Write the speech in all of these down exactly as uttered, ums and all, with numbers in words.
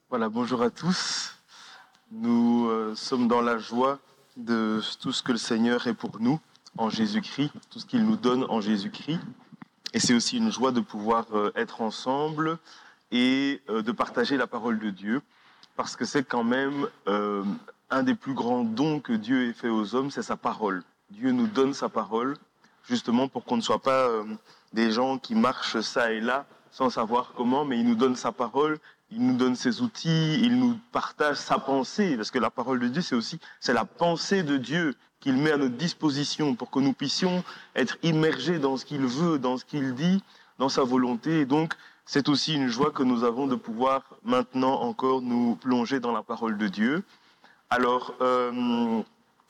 Voilà, bonjour à tous. Nous euh, sommes dans la joie de tout ce que le Seigneur est pour nous en Jésus-Christ, tout ce qu'il nous donne en Jésus-Christ. Et c'est aussi une joie de pouvoir euh, être ensemble et euh, de partager la parole de Dieu, parce que c'est quand même euh, un des plus grands dons que Dieu ait fait aux hommes, c'est sa parole. Dieu nous donne sa parole, justement pour qu'on ne soit pas euh, des gens qui marchent ça et là sans savoir comment, mais il nous donne sa parole, il nous donne ses outils, il nous partage sa pensée, parce que la parole de Dieu, c'est aussi, c'est la pensée de Dieu qu'il met à notre disposition pour que nous puissions être immergés dans ce qu'il veut, dans ce qu'il dit, dans sa volonté. Et donc, c'est aussi une joie que nous avons de pouvoir maintenant encore nous plonger dans la parole de Dieu. Alors, euh,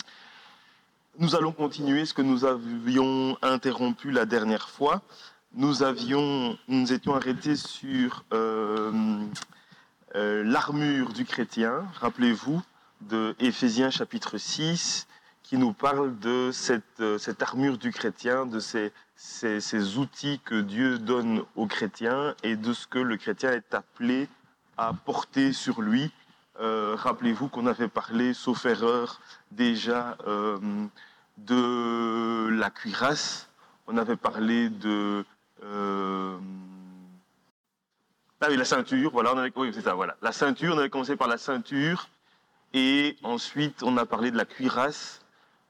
nous allons continuer ce que nous avions interrompu la dernière fois. Nous avions, nous étions arrêtés sur euh, euh, l'armure du chrétien, rappelez-vous, de Éphésiens chapitre six, qui nous parle de cette, euh, cette armure du chrétien, de ces, ces, ces outils que Dieu donne aux chrétiens et de ce que le chrétien est appelé à porter sur lui. Euh, rappelez-vous qu'on avait parlé, sauf erreur, déjà euh, de la cuirasse, on avait parlé de Euh... Ah oui, la ceinture, voilà, on avait... oui, c'est ça, voilà. La ceinture, on avait commencé par la ceinture, et ensuite on a parlé de la cuirasse,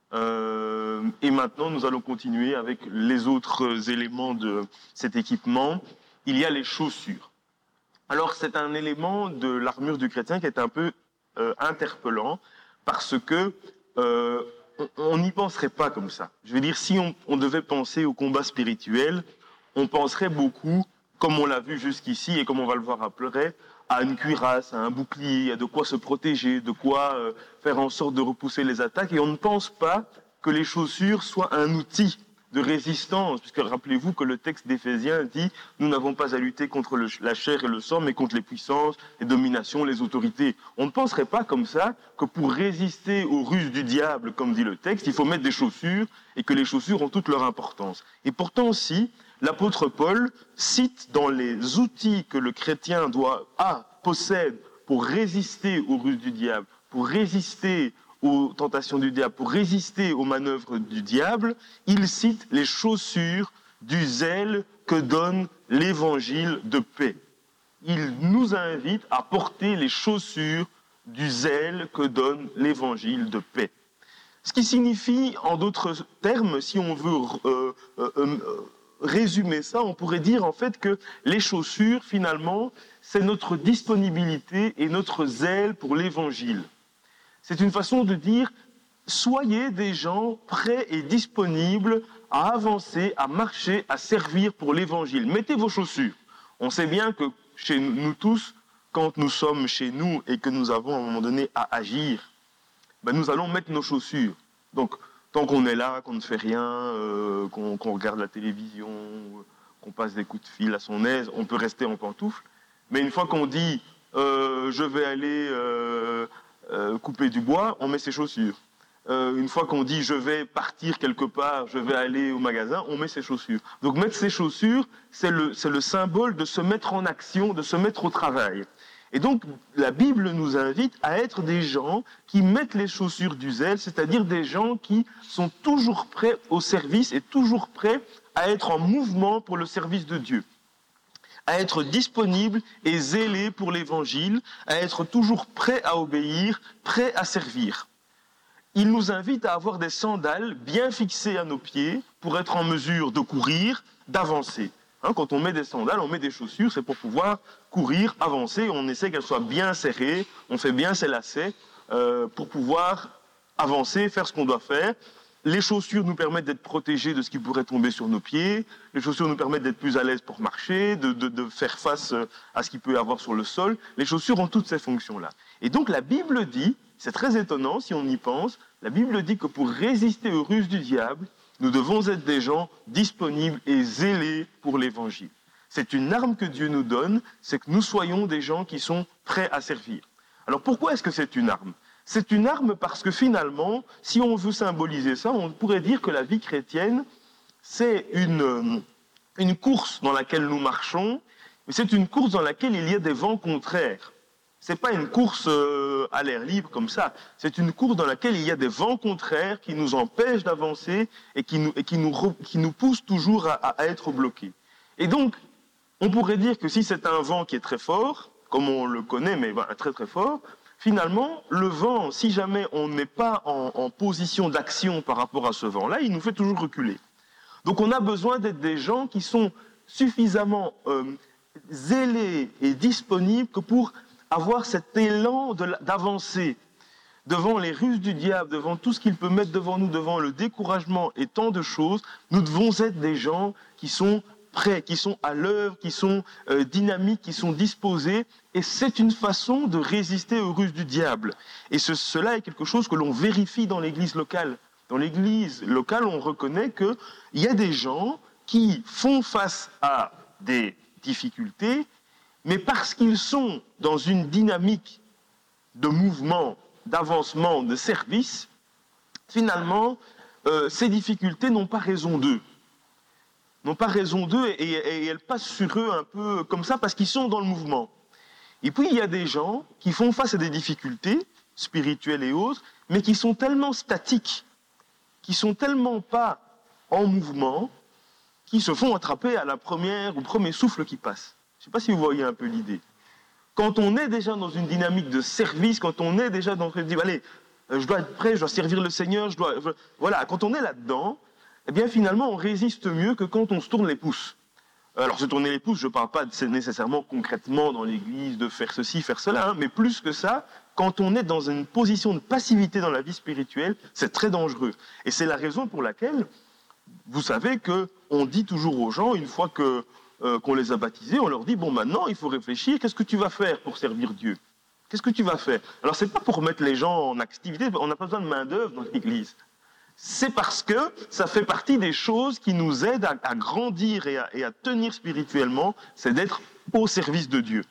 euh... et maintenant nous allons continuer avec les autres éléments de cet équipement. Il y a les chaussures. Alors c'est un élément de l'armure du chrétien qui est un peu euh, interpellant, parce que euh, on n'y penserait pas comme ça. Je veux dire, si on, on devait penser au combat spirituel, on penserait beaucoup, comme on l'a vu jusqu'ici et comme on va le voir après, à une cuirasse, à un bouclier, à de quoi se protéger, de quoi euh, faire en sorte de repousser les attaques. Et on ne pense pas que les chaussures soient un outil de résistance, puisque rappelez-vous que le texte d'Éphésiens dit « Nous n'avons pas à lutter contre le, la chair et le sang, mais contre les puissances, les dominations, les autorités. » On ne penserait pas comme ça que pour résister aux ruses du diable, comme dit le texte, il faut mettre des chaussures et que les chaussures ont toute leur importance. Et pourtant, si l'apôtre Paul cite dans les outils que le chrétien doit, a, possède pour résister aux ruses du diable, pour résister aux tentations du diable, pour résister aux manœuvres du diable, il cite les chaussures du zèle que donne l'évangile de paix. Il nous invite à porter les chaussures du zèle que donne l'évangile de paix. Ce qui signifie, en d'autres termes, si on veut euh, euh, euh, résumer ça, on pourrait dire en fait que les chaussures, finalement, c'est notre disponibilité et notre zèle pour l'évangile. C'est une façon de dire, soyez des gens prêts et disponibles à avancer, à marcher, à servir pour l'évangile. Mettez vos chaussures. On sait bien que chez nous tous, quand nous sommes chez nous et que nous avons à un moment donné à agir, ben nous allons mettre nos chaussures. Donc, tant qu'on est là, qu'on ne fait rien, euh, qu'on, qu'on regarde la télévision, qu'on passe des coups de fil à son aise, on peut rester en pantoufles. Mais une fois qu'on dit euh, « je vais aller euh, euh, couper du bois », on met ses chaussures. Euh, une fois qu'on dit « je vais partir quelque part, je vais aller au magasin », on met ses chaussures. Donc mettre ses chaussures, c'est le, c'est le symbole de se mettre en action, de se mettre au travail. Et donc, la Bible nous invite à être des gens qui mettent les chaussures du zèle, c'est-à-dire des gens qui sont toujours prêts au service et toujours prêts à être en mouvement pour le service de Dieu, à être disponibles et zélés pour l'évangile, à être toujours prêts à obéir, prêts à servir. Il nous invite à avoir des sandales bien fixées à nos pieds pour être en mesure de courir, d'avancer. Hein, quand on met des sandales, on met des chaussures, c'est pour pouvoir courir, avancer, on essaie qu'elles soient bien serrées, on fait bien ses lacets euh, pour pouvoir avancer, faire ce qu'on doit faire. Les chaussures nous permettent d'être protégés de ce qui pourrait tomber sur nos pieds, les chaussures nous permettent d'être plus à l'aise pour marcher, de, de, de faire face à ce qu'il peut y avoir sur le sol. Les chaussures ont toutes ces fonctions-là. Et donc la Bible dit, c'est très étonnant si on y pense, la Bible dit que pour résister aux ruses du diable, nous devons être des gens disponibles et zélés pour l'évangile. C'est une arme que Dieu nous donne, c'est que nous soyons des gens qui sont prêts à servir. Alors pourquoi est-ce que c'est une arme ? C'est une arme parce que finalement, si on veut symboliser ça, on pourrait dire que la vie chrétienne, c'est une, une course dans laquelle nous marchons, mais c'est une course dans laquelle il y a des vents contraires. c'est pas une course euh, à l'air libre comme ça. C'est une course dans laquelle il y a des vents contraires qui nous empêchent d'avancer et qui nous, et qui nous, qui nous poussent toujours à, à être bloqués. Et donc, on pourrait dire que si c'est un vent qui est très fort, comme on le connaît, mais ben, très très fort, finalement, le vent, si jamais on n'est pas en, en position d'action par rapport à ce vent-là, il nous fait toujours reculer. Donc on a besoin d'être des gens qui sont suffisamment euh, zélés et disponibles que pour avoir cet élan de, d'avancer devant les ruses du diable, devant tout ce qu'il peut mettre devant nous, devant le découragement et tant de choses. Nous devons être des gens qui sont prêts, qui sont à l'œuvre, qui sont euh, dynamiques, qui sont disposés. Et c'est une façon de résister aux ruses du diable. Et ce, cela est quelque chose que l'on vérifie dans l'église locale. Dans l'église locale, on reconnaît qu'il y a des gens qui font face à des difficultés, mais parce qu'ils sont dans une dynamique de mouvement, d'avancement, de service, finalement, euh, ces difficultés n'ont pas raison d'eux. N'ont pas raison d'eux et, et, et elles passent sur eux un peu comme ça parce qu'ils sont dans le mouvement. Et puis, il y a des gens qui font face à des difficultés spirituelles et autres, mais qui sont tellement statiques, qui sont tellement pas en mouvement, qui se font attraper à la première, au premier souffle qui passe. Je ne sais pas si vous voyez un peu l'idée. Quand on est déjà dans une dynamique de service, quand on est déjà dans le dit, allez, je dois être prêt, je dois servir le Seigneur, je dois, je... voilà, quand on est là-dedans, eh bien finalement on résiste mieux que quand on se tourne les pouces. Alors se tourner les pouces, je ne parle pas de, nécessairement concrètement dans l'église de faire ceci, faire cela, hein, mais plus que ça, quand on est dans une position de passivité dans la vie spirituelle, c'est très dangereux. Et c'est la raison pour laquelle, vous savez qu'on dit toujours aux gens, une fois que, euh, qu'on les a baptisés, on leur dit, bon maintenant il faut réfléchir, qu'est-ce que tu vas faire pour servir Dieu ? Qu'est-ce que tu vas faire ? Alors c'est pas pour mettre les gens en activité, on n'a pas besoin de main d'œuvre dans l'église. C'est parce que ça fait partie des choses qui nous aident à, à grandir et à, et à tenir spirituellement, c'est d'être au service de Dieu.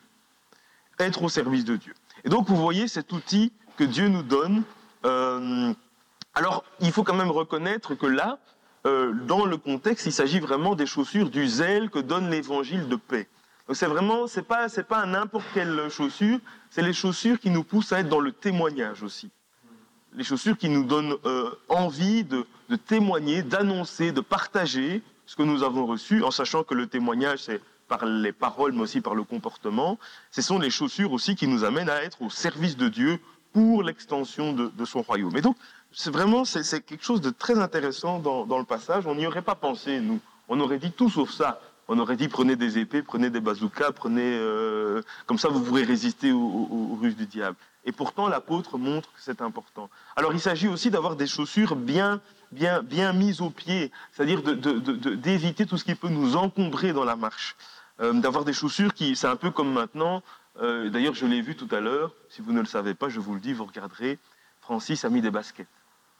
Être au service de Dieu. Et donc vous voyez cet outil que Dieu nous donne. Euh, alors il faut quand même reconnaître que là, euh, dans le contexte, il s'agit vraiment des chaussures du zèle que donne l'évangile de paix. Donc c'est vraiment, c'est pas, c'est pas n'importe quelle chaussure, c'est les chaussures qui nous poussent à être dans le témoignage aussi. Les chaussures qui nous donnent euh, envie de, de témoigner, d'annoncer, de partager ce que nous avons reçu, en sachant que le témoignage, c'est par les paroles, mais aussi par le comportement. Ce sont les chaussures aussi qui nous amènent à être au service de Dieu pour l'extension de, de son royaume. Et donc, c'est vraiment c'est, c'est quelque chose de très intéressant dans, dans le passage. On n'y aurait pas pensé, nous. On aurait dit tout sauf ça. On aurait dit prenez des épées, prenez des bazookas, prenez euh, comme ça vous pourrez résister aux, aux, aux ruses du diable. Et pourtant l'apôtre montre que c'est important. Alors il s'agit aussi d'avoir des chaussures bien, bien, bien mises au pied, c'est-à-dire de, de, de, d'éviter tout ce qui peut nous encombrer dans la marche. Euh, d'avoir des chaussures qui, c'est un peu comme maintenant. Euh, d'ailleurs je l'ai vu tout à l'heure. Si vous ne le savez pas, je vous le dis, vous regarderez. Francis a mis des baskets.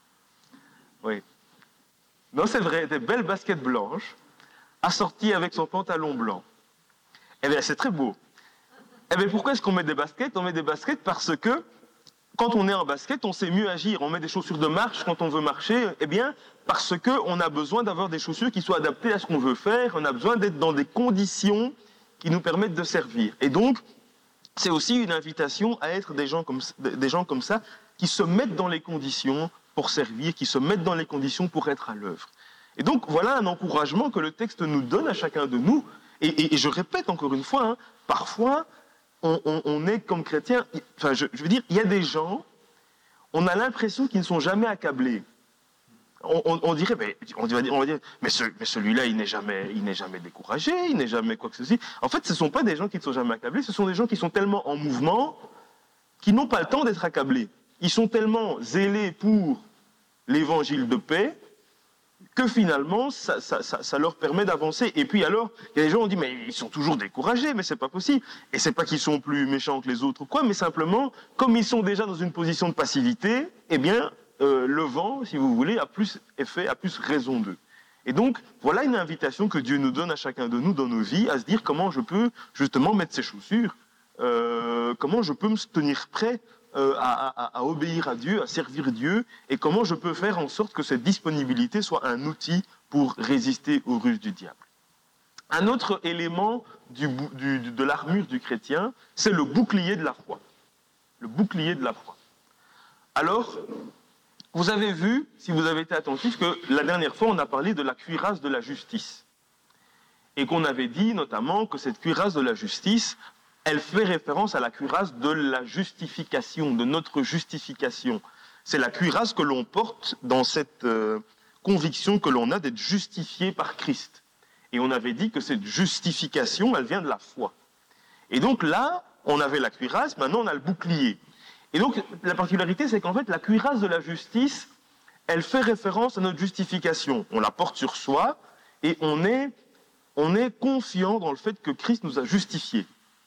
Oui. Non, c'est vrai, des belles baskets blanches, assorties avec son pantalon blanc. Eh bien, c'est très beau. Eh bien, pourquoi est-ce qu'on met des baskets ? On met des baskets parce que, quand on est en basket, on sait mieux agir. On met des chaussures de marche quand on veut marcher. Eh bien, parce qu'on a besoin d'avoir des chaussures qui soient adaptées à ce qu'on veut faire. On a besoin d'être dans des conditions qui nous permettent de servir. Et donc, c'est aussi une invitation à être des gens comme, des gens comme ça, qui se mettent dans les conditions pour servir, qui se mettent dans les conditions pour être à l'œuvre. Et donc, voilà un encouragement que le texte nous donne à chacun de nous. Et, et, et je répète encore une fois, hein, parfois, on, on, on est comme chrétien, enfin, je, je veux dire, il y a des gens, on a l'impression qu'ils ne sont jamais accablés. On, on, on dirait, mais, on va dire, on va dire mais, ce, mais celui-là, il n'est jamais, il n'est jamais découragé, il n'est jamais quoi que ce soit. En fait, ce ne sont pas des gens qui ne sont jamais accablés, ce sont des gens qui sont tellement en mouvement qu'ils n'ont pas le temps d'être accablés. Ils sont tellement zélés pour l'évangile de paix que finalement, ça, ça, ça, ça leur permet d'avancer. Et puis alors, il y a des gens qui ont dit, mais ils sont toujours découragés, mais c'est pas possible. Et c'est pas qu'ils sont plus méchants que les autres ou quoi, mais simplement, comme ils sont déjà dans une position de passivité, eh bien, euh, le vent, si vous voulez, a plus effet, a plus raison d'eux. Et donc, voilà une invitation que Dieu nous donne à chacun de nous dans nos vies, à se dire comment je peux justement mettre ses chaussures, euh, comment je peux me tenir prêt Euh, à, à, à obéir à Dieu, à servir Dieu, et comment je peux faire en sorte que cette disponibilité soit un outil pour résister aux ruses du diable. Un autre élément du, du, de l'armure du chrétien, c'est le bouclier de la foi. le bouclier de la foi. Alors, vous avez vu, si vous avez été attentif, que la dernière fois, on a parlé de la cuirasse de la justice. Et qu'on avait dit notamment que cette cuirasse de la justice, elle fait référence à la cuirasse de la justification, de notre justification. C'est la cuirasse que l'on porte dans cette euh, conviction que l'on a d'être justifié par Christ. Et on avait dit que cette justification, elle vient de la foi. Et donc là, on avait la cuirasse, maintenant on a le bouclier. Et donc la particularité, c'est qu'en fait, la cuirasse de la justice, elle fait référence à notre justification. On la porte sur soi et on est, on est confiant dans le fait que Christ nous a justifiés.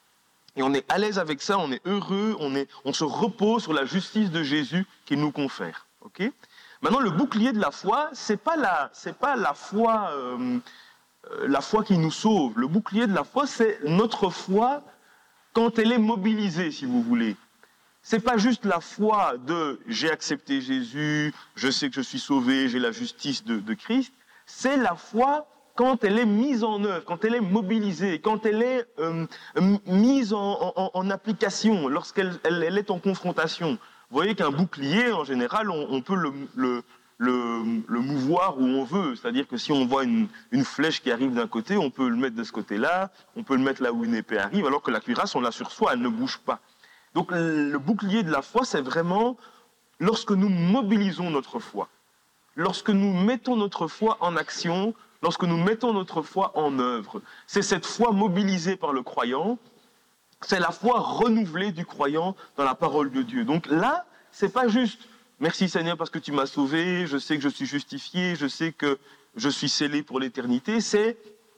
Et on est à l'aise avec ça, on est heureux, on, est, on se repose sur la justice de Jésus qu'il nous confère. Okay ? Maintenant, le bouclier de la foi, c'est pas la, c'est pas la foi, euh, euh, la foi qui nous sauve. Le bouclier de la foi, c'est notre foi quand elle est mobilisée, si vous voulez. C'est pas juste la foi de j'ai accepté Jésus, je sais que je suis sauvé, j'ai la justice de, de Christ. C'est la foi quand elle est mise en œuvre, quand elle est mobilisée, quand elle est euh, mise en, en, en application, lorsqu'elle elle, elle est en confrontation. Vous voyez qu'un bouclier, en général, on, on peut le, le, le, le mouvoir où on veut. C'est-à-dire que si on voit une, une flèche qui arrive d'un côté, on peut le mettre de ce côté-là, on peut le mettre là où une épée arrive, alors que la cuirasse, on l'a sur soi, elle ne bouge pas. Donc le bouclier de la foi, c'est vraiment lorsque nous mobilisons notre foi, lorsque nous mettons notre foi en action, lorsque nous mettons notre foi en œuvre. C'est cette foi mobilisée par le croyant, c'est la foi renouvelée du croyant dans la parole de Dieu. Donc là, c'est pas juste « Merci Seigneur parce que tu m'as sauvé, je sais que je suis justifié, je sais que je suis scellé pour l'éternité », c'est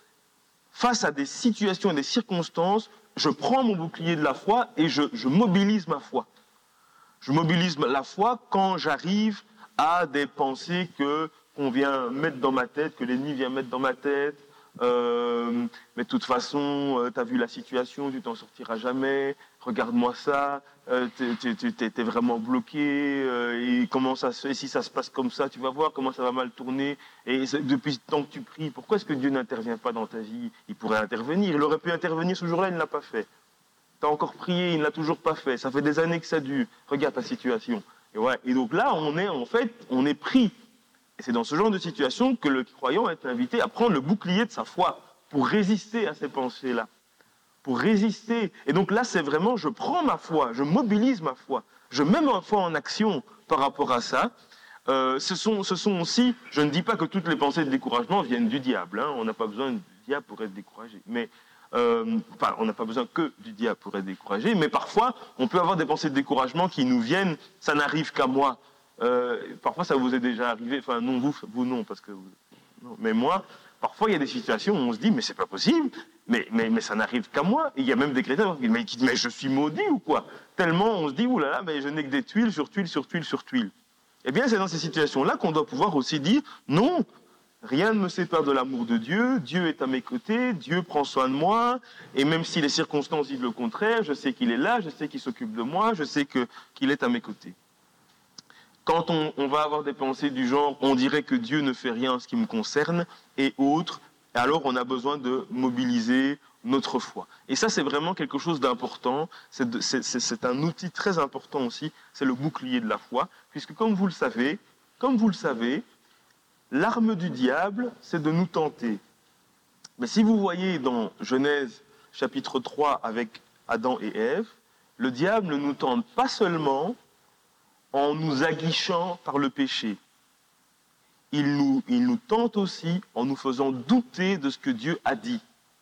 face à des situations et des circonstances, je prends mon bouclier de la foi et je, je mobilise ma foi. Je mobilise la foi quand j'arrive à des pensées que, qu'on vient mettre dans ma tête, que l'ennemi vient mettre dans ma tête. Euh, mais de toute façon, euh, tu as vu la situation, tu t'en sortiras jamais. Regarde-moi ça, euh, tu es vraiment bloqué. Euh, et, comment ça se, et si ça se passe comme ça, tu vas voir comment ça va mal tourner. Et depuis le temps que tu pries, pourquoi est-ce que Dieu n'intervient pas dans ta vie? Il pourrait intervenir. Il aurait pu intervenir ce jour-là, il ne l'a pas fait. Tu as encore prié, il ne l'a toujours pas fait. Ça fait des années que ça dure. Regarde ta situation. Et, ouais, et donc là, on est en fait, on est pris. Et c'est dans ce genre de situation que le croyant est invité à prendre le bouclier de sa foi pour résister à ces pensées-là. Pour résister. Et donc là, c'est vraiment, je prends ma foi, je mobilise ma foi. Je mets ma foi en action par rapport à ça. Euh, ce, sont, ce sont aussi, je ne dis pas que toutes les pensées de découragement viennent du diable. Hein, on n'a pas besoin du diable pour être découragé. Mais, euh, enfin, on n'a pas besoin que du diable pour être découragé. Mais parfois, on peut avoir des pensées de découragement qui nous viennent, ça n'arrive qu'à moi. Euh, parfois, ça vous est déjà arrivé. Enfin, non, vous, vous non, parce que vous, non. Mais moi, parfois, il y a des situations où on se dit, mais c'est pas possible, mais, mais, mais ça n'arrive qu'à moi. Et il y a même des chrétiens qui disent, mais, mais je suis maudit ou quoi? Tellement on se dit, oulala, mais je n'ai que des tuiles sur tuiles sur tuiles sur tuiles. Eh bien, c'est dans ces situations-là qu'on doit pouvoir aussi dire, non, rien ne me sépare de l'amour de Dieu, Dieu est à mes côtés, Dieu prend soin de moi, et même si les circonstances disent le contraire, je sais qu'il est là, je sais qu'il s'occupe de moi, je sais que, qu'il est à mes côtés. Quand on, on va avoir des pensées du genre « on dirait que Dieu ne fait rien en ce qui me concerne » et autres, alors on a besoin de mobiliser notre foi. Et ça, c'est vraiment quelque chose d'important, c'est, de, c'est, c'est, c'est un outil très important aussi, c'est le bouclier de la foi, puisque comme vous le savez, comme vous le savez, l'arme du diable, c'est de nous tenter. Mais si vous voyez dans Genèse chapitre trois avec Adam et Ève, le diable ne nous tente pas seulement en nous aguichant par le péché. Il nous, il nous tente aussi en nous faisant douter de ce que Dieu a dit.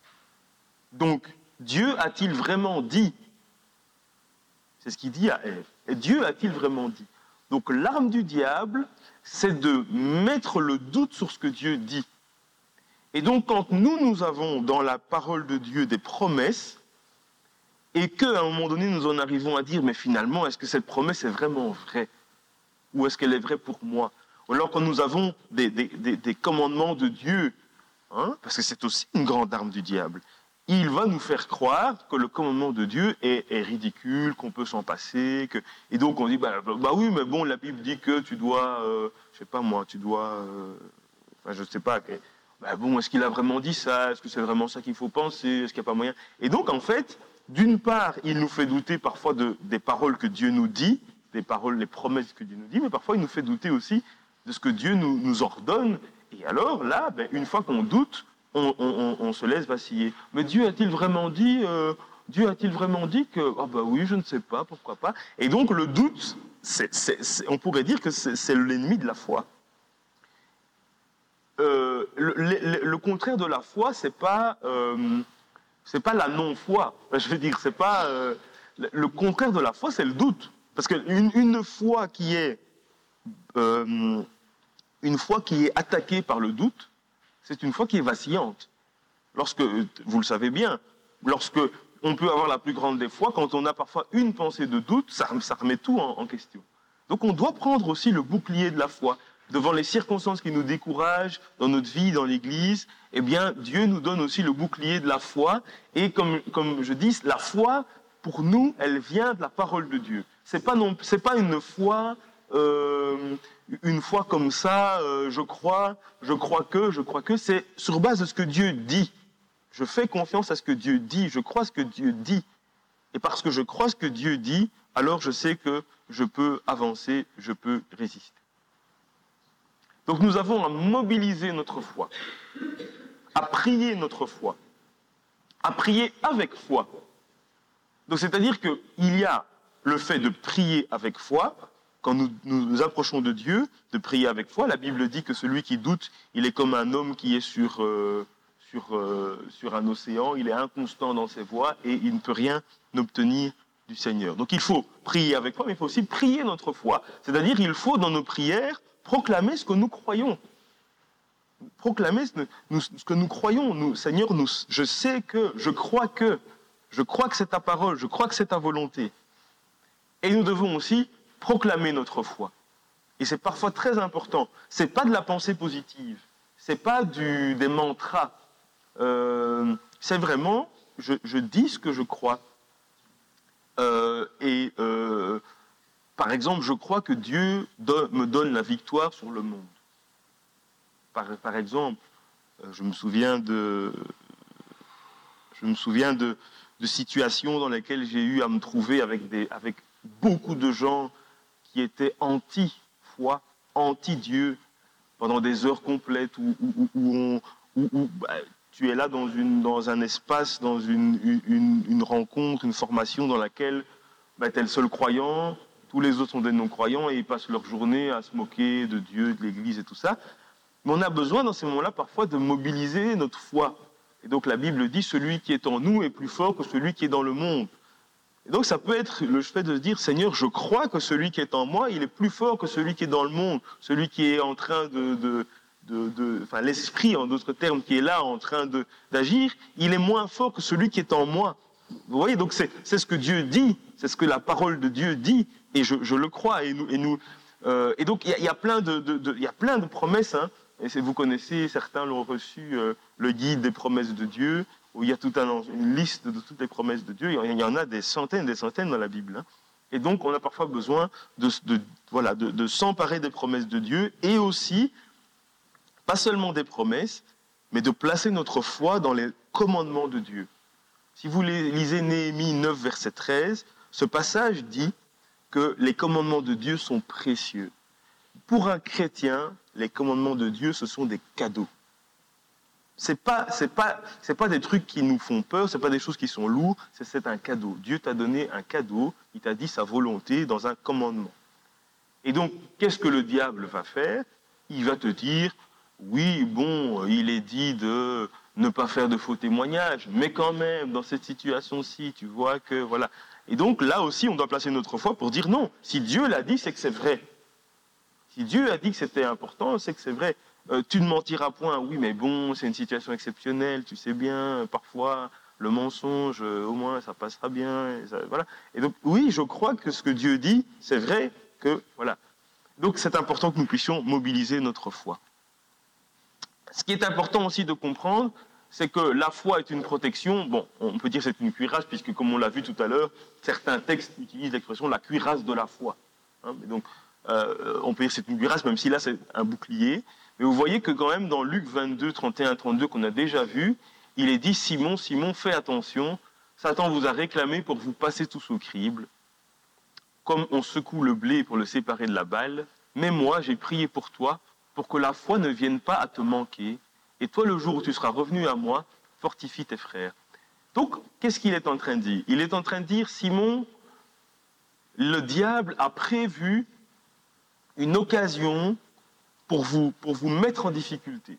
Donc, Dieu a-t-il vraiment dit? C'est ce qu'il dit à Ève. Et Dieu a-t-il vraiment dit? Donc, l'arme du diable, c'est de mettre le doute sur ce que Dieu dit. Et donc, quand nous, nous avons dans la parole de Dieu des promesses, et qu'à un moment donné, nous en arrivons à dire, mais finalement, est-ce que cette promesse est vraiment vraie? Ou est-ce qu'elle est vraie pour moi? Ou alors quand nous avons des, des, des, des commandements de Dieu, hein, parce que c'est aussi une grande arme du diable, il va nous faire croire que le commandement de Dieu est, est ridicule, qu'on peut s'en passer, que... et donc on dit, bah, bah oui, mais bon, la Bible dit que tu dois, euh, je sais pas moi, tu dois, euh, enfin je sais pas, que... bah bon, est-ce qu'il a vraiment dit ça? Est-ce que c'est vraiment ça qu'il faut penser? Est-ce qu'il n'y a pas moyen? Et donc en fait, d'une part, il nous fait douter parfois de, des paroles que Dieu nous dit, des paroles, les promesses que Dieu nous dit, mais parfois il nous fait douter aussi de ce que Dieu nous, nous ordonne. Et alors là, ben, une fois qu'on doute, on, on, on se laisse vaciller. Mais Dieu a-t-il vraiment dit, euh, Dieu a-t-il vraiment dit que, ah ben oui, je ne sais pas, pourquoi pas. Et donc le doute, c'est, c'est, c'est, on pourrait dire que c'est, c'est l'ennemi de la foi. Euh, le, le, le contraire de la foi, c'est pas, euh, c'est pas la non-foi. Je veux dire, c'est pas euh, le contraire de la foi, c'est le doute. Parce qu'une une foi qui est euh, une foi qui est attaquée par le doute, c'est une foi qui est vacillante. Lorsque, vous le savez bien, lorsque on peut avoir la plus grande des foi, quand on a parfois une pensée de doute, ça, ça remet tout en, en question. Donc on doit prendre aussi le bouclier de la foi. Devant les circonstances qui nous découragent dans notre vie, dans l'Église, eh bien, Dieu nous donne aussi le bouclier de la foi. Et comme, comme je dis, la foi, pour nous, elle vient de la parole de Dieu. C'est pas non, c'est pas une foi, euh, une foi comme ça. Euh, je crois, je crois que, je crois que. C'est sur base de ce que Dieu dit. Je fais confiance à ce que Dieu dit. Je crois ce que Dieu dit. Et parce que je crois ce que Dieu dit, alors je sais que je peux avancer, je peux résister. Donc nous avons à mobiliser notre foi, à prier notre foi, à prier avec foi. Donc c'est-à-dire qu'il y a le fait de prier avec foi, quand nous nous approchons de Dieu, de prier avec foi. La Bible dit que celui qui doute, il est comme un homme qui est sur, euh, sur, euh, sur un océan, il est inconstant dans ses voies et il ne peut rien obtenir du Seigneur. Donc il faut prier avec foi, mais il faut aussi prier notre foi. C'est-à-dire qu'il faut dans nos prières proclamer ce que nous croyons. Proclamer ce, nous, ce que nous croyons. Nous, Seigneur, nous, je sais que, je crois que, je crois que c'est ta parole, je crois que c'est ta volonté. Et nous devons aussi proclamer notre foi. Et c'est parfois très important. C'est pas de la pensée positive. C'est pas du, des mantras. Euh, c'est vraiment, je, je dis ce que je crois. Euh, et euh, Par exemple, je crois que Dieu do- me donne la victoire sur le monde. Par, par exemple, je me souviens de, je me souviens de, de situations dans lesquelles j'ai eu à me trouver avec, des, avec beaucoup de gens qui étaient anti-foi, anti-Dieu, pendant des heures complètes où, où, où, on, où, où bah, tu es là dans, une, dans un espace, dans une, une, une rencontre, une formation dans laquelle bah, tu es le seul croyant. Tous les autres sont des non-croyants et ils passent leur journée à se moquer de Dieu, de l'Église et tout ça. Mais on a besoin dans ces moments-là parfois de mobiliser notre foi. Et donc la Bible dit « Celui qui est en nous est plus fort que celui qui est dans le monde ». Et donc ça peut être le fait de se dire « Seigneur, je crois que celui qui est en moi, il est plus fort que celui qui est dans le monde. Celui qui est en train de... de De, de, enfin, l'esprit, en d'autres termes, qui est là en train de, d'agir, il est moins fort que celui qui est en moi. » Vous voyez, donc c'est, c'est ce que Dieu dit, c'est ce que la parole de Dieu dit, et je, je le crois. Et, nous, et, nous, euh, et donc il y, y a plein de, de, de, y a plein de promesses, hein, et c'est, vous connaissez, certains l'ont reçu, euh, le guide des promesses de Dieu, où il y a toute un, une liste de toutes les promesses de Dieu. Il y en a des centaines, des centaines dans la Bible. Hein. Et donc on a parfois besoin de, de, voilà, de, de s'emparer des promesses de Dieu, et aussi pas seulement des promesses, mais de placer notre foi dans les commandements de Dieu. Si vous lisez Néhémie neuf, verset treize, ce passage dit que les commandements de Dieu sont précieux. Pour un chrétien, les commandements de Dieu, ce sont des cadeaux. Ce n'est pas, c'est pas, c'est pas des trucs qui nous font peur, ce n'est pas des choses qui sont lourdes, c'est, c'est un cadeau. Dieu t'a donné un cadeau, il t'a dit sa volonté dans un commandement. Et donc, qu'est-ce que le diable va faire ? Il va te dire... Oui, bon, il est dit de ne pas faire de faux témoignages, mais quand même, dans cette situation-ci, tu vois que, voilà. Et donc, là aussi, on doit placer notre foi pour dire non. Si Dieu l'a dit, c'est que c'est vrai. Si Dieu a dit que c'était important, c'est que c'est vrai. Euh, tu ne mentiras point. Oui, mais bon, c'est une situation exceptionnelle, tu sais bien, parfois, le mensonge, au moins, ça passera bien. Et ça, voilà. Et donc, oui, je crois que ce que Dieu dit, c'est vrai que, voilà. Donc, c'est important que nous puissions mobiliser notre foi. Ce qui est important aussi de comprendre, c'est que la foi est une protection. Bon, on peut dire que c'est une cuirasse, puisque comme on l'a vu tout à l'heure, certains textes utilisent l'expression la cuirasse de la foi. Hein, donc, euh, on peut dire que c'est une cuirasse, même si là c'est un bouclier. Mais vous voyez que quand même dans Luc vingt-deux, trente et un, trente-deux, qu'on a déjà vu, il est dit « Simon, Simon, fais attention, Satan vous a réclamé pour vous passer tous au crible, comme on secoue le blé pour le séparer de la balle, mais moi j'ai prié pour toi, pour que la foi ne vienne pas à te manquer, et toi le jour où tu seras revenu à moi, fortifie tes frères. Donc, qu'est-ce qu'il est en train de dire? Il est en train de dire, Simon, le diable a prévu une occasion pour vous, pour vous mettre en difficulté.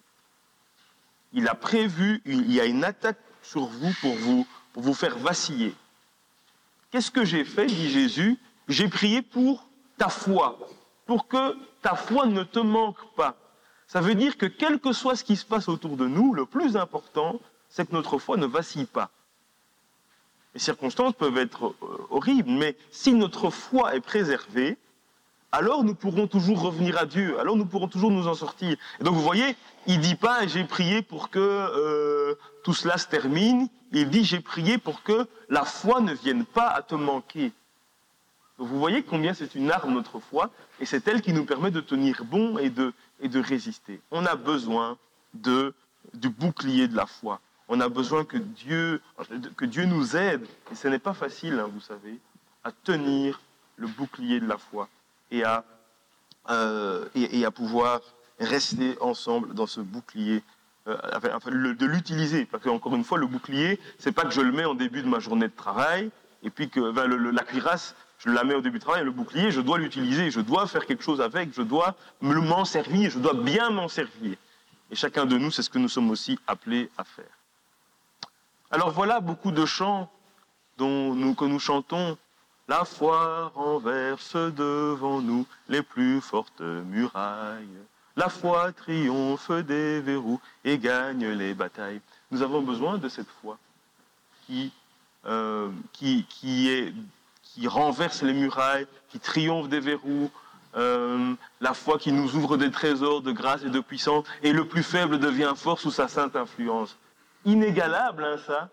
Il a prévu, il y a une attaque sur vous pour vous, pour vous faire vaciller. Qu'est-ce que j'ai fait, dit Jésus? J'ai prié pour ta foi, pour que ta foi ne te manque pas. Ça veut dire que quel que soit ce qui se passe autour de nous, le plus important, c'est que notre foi ne vacille pas. Les circonstances peuvent être horribles, mais si notre foi est préservée, alors nous pourrons toujours revenir à Dieu, alors nous pourrons toujours nous en sortir. Et donc vous voyez, il ne dit pas « j'ai prié pour que euh, tout cela se termine », il dit « j'ai prié pour que la foi ne vienne pas à te manquer ». Donc vous voyez combien c'est une arme notre foi, et c'est elle qui nous permet de tenir bon et de, et de résister. On a besoin de, du bouclier de la foi. On a besoin que Dieu, que Dieu nous aide, et ce n'est pas facile, hein, vous savez, à tenir le bouclier de la foi. Et à, euh, et, et à pouvoir rester ensemble dans ce bouclier, euh, enfin, le, de l'utiliser. Parce qu'encore une fois, le bouclier, c'est pas que je le mets en début de ma journée de travail, et puis que ben, le, le, la cuirasse, je la mets au début de travail, et le bouclier, je dois l'utiliser, je dois faire quelque chose avec, je dois me m'en servir, je dois bien m'en servir. Et chacun de nous, c'est ce que nous sommes aussi appelés à faire. Alors voilà beaucoup de chants dont nous, que nous chantons. La foi renverse devant nous les plus fortes murailles. La foi triomphe des verrous et gagne les batailles. Nous avons besoin de cette foi qui, euh, qui, qui, est, qui renverse les murailles, qui triomphe des verrous, euh, la foi qui nous ouvre des trésors de grâce et de puissance, et le plus faible devient fort sous sa sainte influence. Inégalable, hein, ça.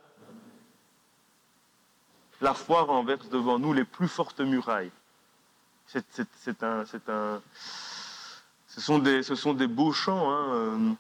La foi renverse devant nous les plus fortes murailles. C'est, c'est, c'est un, c'est un, ce, sont des, ce sont des beaux chants. Hein.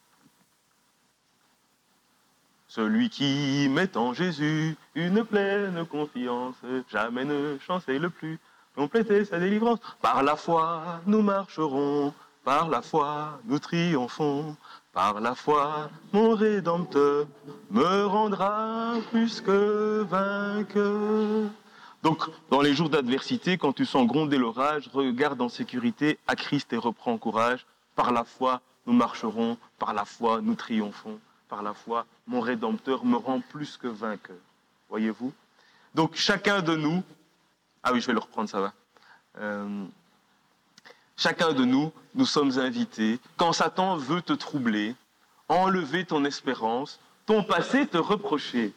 Celui qui met en Jésus une pleine confiance, jamais ne chancelle plus, compléter sa délivrance. Par la foi, nous marcherons, par la foi, nous triomphons. Par la foi, mon Rédempteur me rendra plus que vainqueur. Donc, dans les jours d'adversité, quand tu sens gronder l'orage, regarde en sécurité à Christ et reprends courage. Par la foi, nous marcherons. Par la foi, nous triomphons. Par la foi, mon Rédempteur me rend plus que vainqueur. Voyez-vous? Donc, chacun de nous... Ah oui, je vais le reprendre, ça va. Euh... Chacun de nous, nous sommes invités, quand Satan veut te troubler, enlever ton espérance, ton passé te reprocher.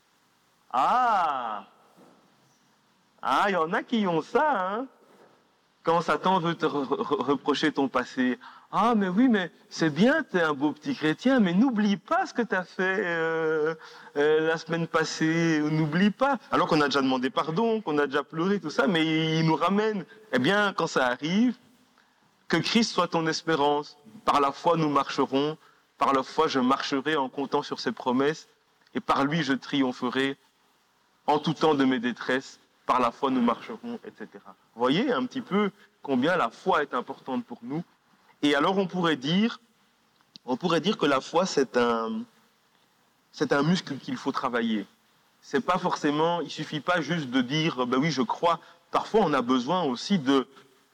Ah Ah, il y en a qui ont ça, hein. Quand Satan veut te re- re- reprocher ton passé. Ah, mais oui, mais c'est bien, t'es un beau petit chrétien, mais n'oublie pas ce que t'as fait euh, euh, la semaine passée, n'oublie pas. Alors qu'on a déjà demandé pardon, qu'on a déjà pleuré, tout ça, mais il nous ramène. Eh bien, quand ça arrive, que Christ soit ton espérance. Par la foi, nous marcherons. Par la foi, je marcherai en comptant sur ses promesses. Et par lui, je triompherai en tout temps de mes détresses. Par la foi, nous marcherons, et cetera. Vous voyez un petit peu combien la foi est importante pour nous. Et alors, on pourrait dire, on pourrait dire que la foi, c'est un, c'est un muscle qu'il faut travailler. C'est pas forcément, il suffit pas juste de dire, ben oui, je crois. Parfois, on a besoin aussi de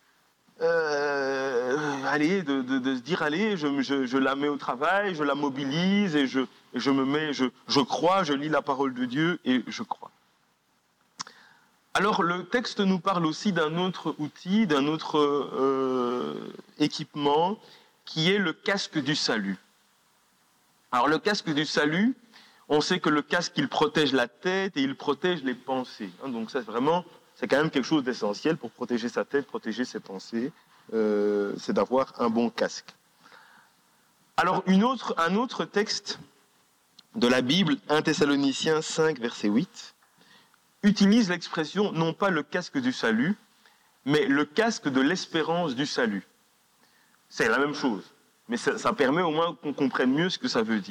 Euh, allez, de, de, de se dire, allez, je, je, je la mets au travail, je la mobilise et je, et je me mets, je, je crois, je lis la parole de Dieu et je crois. Alors, le texte nous parle aussi d'un autre outil, d'un autre euh, équipement, qui est le casque du salut. Alors, le casque du salut, on sait que le casque, il protège la tête et il protège les pensées. Donc, ça, c'est vraiment... C'est quand même quelque chose d'essentiel pour protéger sa tête, protéger ses pensées, euh, c'est d'avoir un bon casque. Alors, une autre, un autre texte de la Bible, un Thessaloniciens cinq, verset huit, utilise l'expression non pas le casque du salut, mais le casque de l'espérance du salut. C'est la même chose, mais ça, ça permet au moins qu'on comprenne mieux ce que ça veut dire.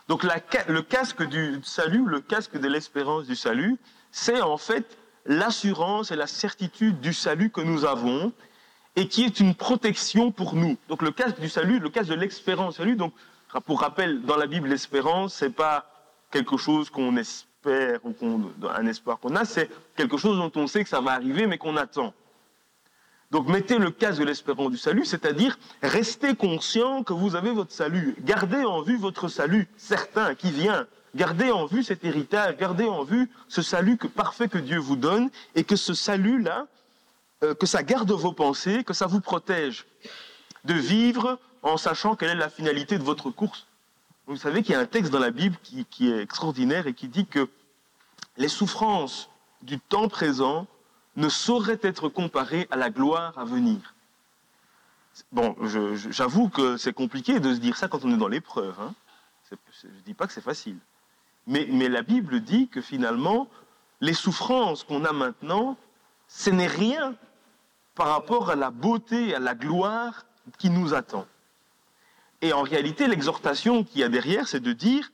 Donc la, le casque du salut, le casque de l'espérance du salut, c'est en fait l'assurance et la certitude du salut que nous avons et qui est une protection pour nous. Donc le casque du salut, le casque de l'espérance du salut, donc pour rappel, dans la Bible, l'espérance, c'est pas quelque chose qu'on espère ou qu'on, un espoir qu'on a, c'est quelque chose dont on sait que ça va arriver mais qu'on attend. Donc mettez le casque de l'espérance du salut, c'est-à-dire restez conscient que vous avez votre salut. Gardez en vue votre salut, certain, qui vient. Gardez en vue cet héritage, gardez en vue ce salut que, parfait que Dieu vous donne, et que ce salut-là, euh, que ça garde vos pensées, que ça vous protège de vivre en sachant quelle est la finalité de votre course. Vous savez qu'il y a un texte dans la Bible qui, qui est extraordinaire et qui dit que les souffrances du temps présent ne saurait être comparé à la gloire à venir. Bon, je, je, j'avoue que c'est compliqué de se dire ça quand on est dans l'épreuve. Hein. C'est, je ne dis pas que c'est facile. Mais, mais la Bible dit que finalement, les souffrances qu'on a maintenant, ce n'est rien par rapport à la beauté et à la gloire qui nous attend. Et en réalité, l'exhortation qu'il y a derrière, c'est de dire,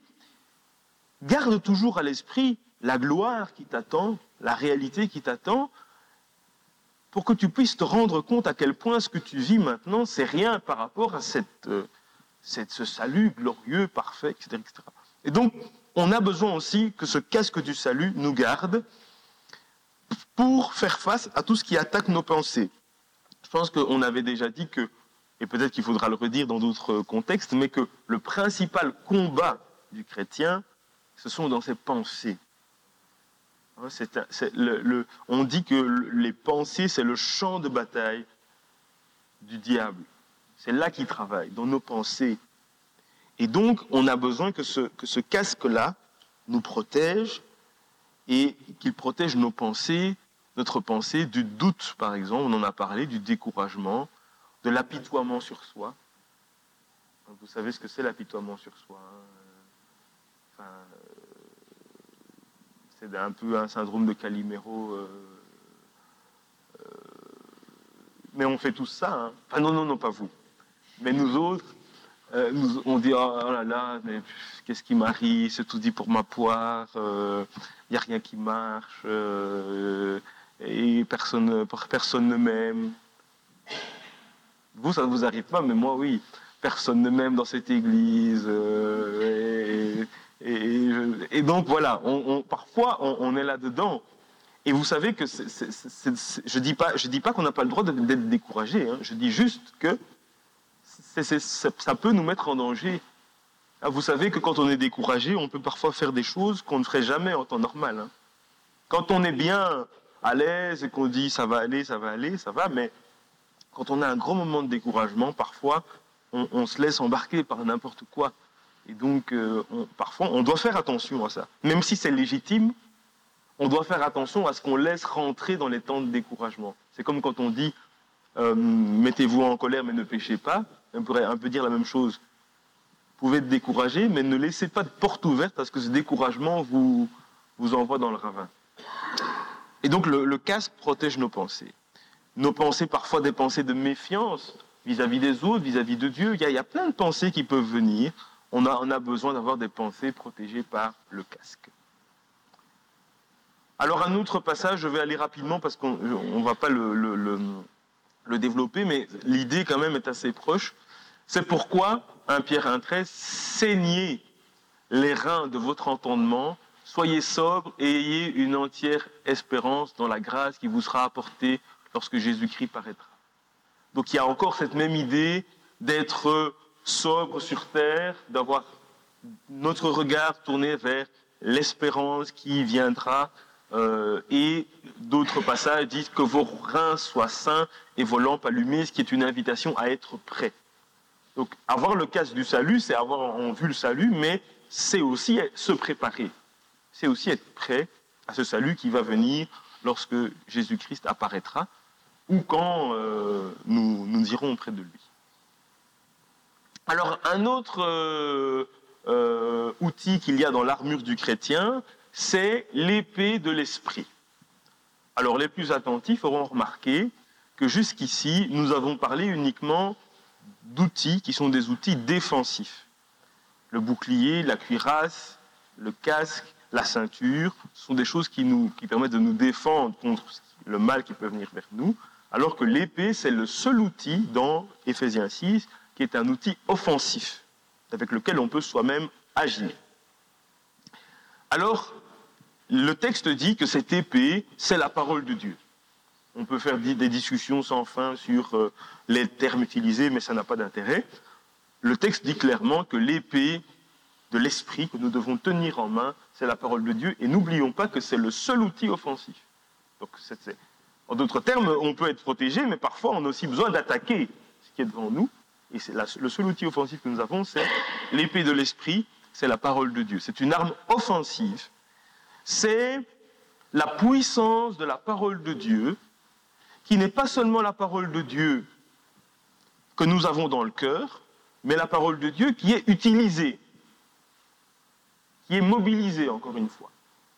garde toujours à l'esprit la gloire qui t'attend, la réalité qui t'attend, pour que tu puisses te rendre compte à quel point ce que tu vis maintenant, c'est rien par rapport à cette, euh, cette, ce salut glorieux, parfait, et cetera, et cetera. Et donc, on a besoin aussi que ce casque du salut nous garde pour faire face à tout ce qui attaque nos pensées. Je pense qu'on avait déjà dit que, et peut-être qu'il faudra le redire dans d'autres contextes, mais que le principal combat du chrétien, ce sont dans ses pensées. C'est un, c'est le, le, on dit que les pensées, c'est le champ de bataille du diable. C'est là qu'il travaille, dans nos pensées. Et donc, on a besoin que ce, que ce casque-là nous protège et qu'il protège nos pensées, notre pensée du doute, par exemple, on en a parlé, du découragement, de l'apitoiement sur soi. Vous savez ce que c'est l'apitoiement sur soi. Enfin, c'est un peu un syndrome de Calimero. Euh, euh, mais on fait tous ça. Hein. Enfin, non, non, non, pas vous. Mais nous autres, euh, nous, on dit, oh, oh là là, mais qu'est-ce qui m'arrive, c'est tout dit pour ma poire, il euh, n'y a rien qui marche, euh, et personne, personne ne m'aime. Vous, ça ne vous arrive pas, mais moi, oui. Personne ne m'aime dans cette église. Euh, et, et, et donc, voilà, on, on, parfois, on, on est là-dedans. Et vous savez que c'est, c'est, c'est, c'est, je ne dis pas, je dis pas qu'on n'a pas le droit d'être découragé. Hein. Je dis juste que c'est, c'est, ça peut nous mettre en danger. Vous savez que quand on est découragé, on peut parfois faire des choses qu'on ne ferait jamais en temps normal. Hein. Quand on est bien à l'aise et qu'on dit ça va aller, ça va aller, ça va, mais quand on a un grand moment de découragement, parfois, on, on se laisse embarquer par n'importe quoi. Et donc, euh, on, parfois, on doit faire attention à ça. Même si c'est légitime, on doit faire attention à ce qu'on laisse rentrer dans les temps de découragement. C'est comme quand on dit euh, « mettez-vous en colère, mais ne péchez pas ». On pourrait un peu dire la même chose. Vous pouvez être découragé, mais ne laissez pas de porte ouverte à ce que ce découragement vous, vous envoie dans le ravin. Et donc, le, le casque protège nos pensées. Nos pensées, parfois des pensées de méfiance vis-à-vis des autres, vis-à-vis de Dieu. Il y a, il y a plein de pensées qui peuvent venir. On a, on a besoin d'avoir des pensées protégées par le casque. Alors un autre passage, je vais aller rapidement parce qu'on ne va pas le, le, le, le développer, mais l'idée quand même est assez proche. C'est pourquoi, un Pierre un treize, saignez les reins de votre entendement, soyez sobres et ayez une entière espérance dans la grâce qui vous sera apportée lorsque Jésus-Christ paraîtra. Donc il y a encore cette même idée d'être sobre sur terre, d'avoir notre regard tourné vers l'espérance qui viendra. Euh, et d'autres passages disent que vos reins soient sains et vos lampes allumées, ce qui est une invitation à être prêt. Donc avoir le casque du salut, c'est avoir en vue le salut, mais c'est aussi se préparer. C'est aussi être prêt à ce salut qui va venir lorsque Jésus-Christ apparaîtra ou quand euh, nous, nous irons auprès de lui. Alors un autre euh, euh, outil qu'il y a dans l'armure du chrétien, c'est l'épée de l'esprit. Alors les plus attentifs auront remarqué que jusqu'ici, nous avons parlé uniquement d'outils qui sont des outils défensifs. Le bouclier, la cuirasse, le casque, la ceinture, sont des choses qui, nous, qui permettent de nous défendre contre le mal qui peut venir vers nous, alors que l'épée, c'est le seul outil dans Éphésiens six, qui est un outil offensif, avec lequel on peut soi-même agir. Alors, le texte dit que cette épée, c'est la parole de Dieu. On peut faire des discussions sans fin sur euh, les termes utilisés, mais ça n'a pas d'intérêt. Le texte dit clairement que l'épée de l'esprit que nous devons tenir en main, c'est la parole de Dieu. Et n'oublions pas que c'est le seul outil offensif. Donc, c'est, c'est... En d'autres termes, on peut être protégé, mais parfois on a aussi besoin d'attaquer ce qui est devant nous. Et c'est la, le seul outil offensif que nous avons, c'est l'épée de l'esprit, c'est la parole de Dieu. C'est une arme offensive. C'est la puissance de la parole de Dieu, qui n'est pas seulement la parole de Dieu que nous avons dans le cœur, mais la parole de Dieu qui est utilisée, qui est mobilisée, encore une fois.